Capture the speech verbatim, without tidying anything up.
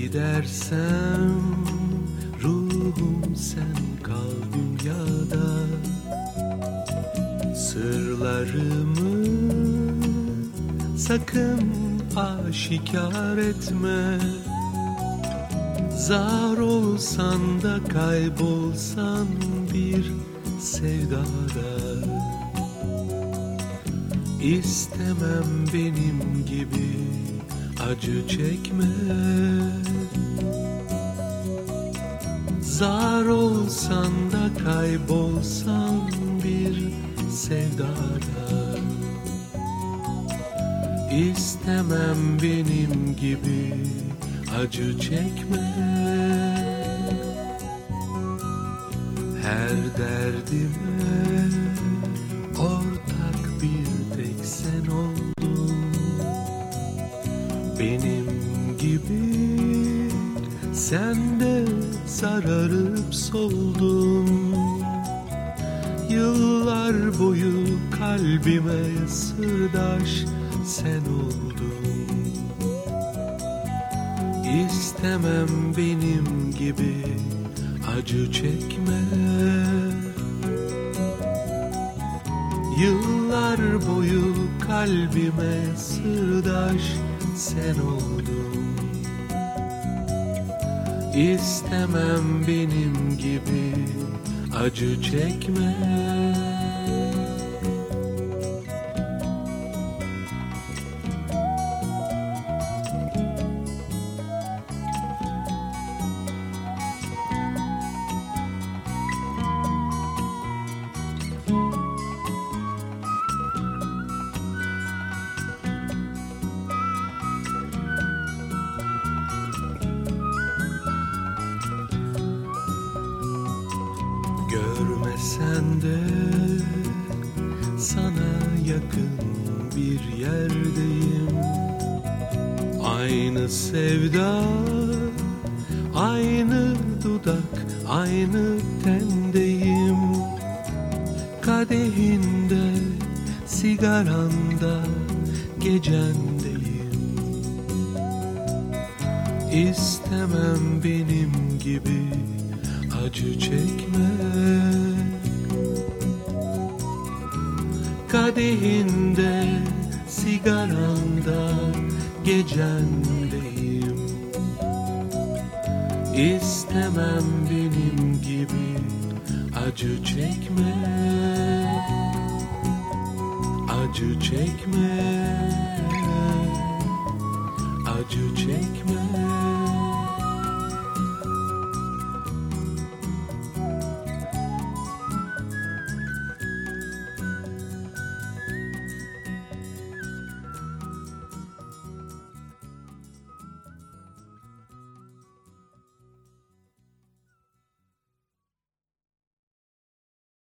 gidersem ruhum sen kal dünyada. Sırlarımı sakın aşikar etme. Zar olsan da kaybolsan bir sevdada. İstemem benim gibi acı çekme. Zar olsan da kaybolsan bir sevdada. İstemem benim gibi acı çekme. Her derdime ortak bir tek sen oldun. Benim gibi sen de sararıp soldun. Yıllar boyu kalbime sırdaş sen oldun. İstemem benim gibi acı çekme. Yıllar boyu kalbime sırdaş sen oldun. İstemem benim gibi acı çekme. Görmesen de sana yakın bir yerdeyim. Aynı sevda, aynı dudak, aynı tendeyim. Kadehinde, sigaranda, gecendeyim. İstemem benim gibi acı çekme. Kadehinde, sigaranda, gecendeyim. İstemem benim gibi acı çekme. Acı çekme.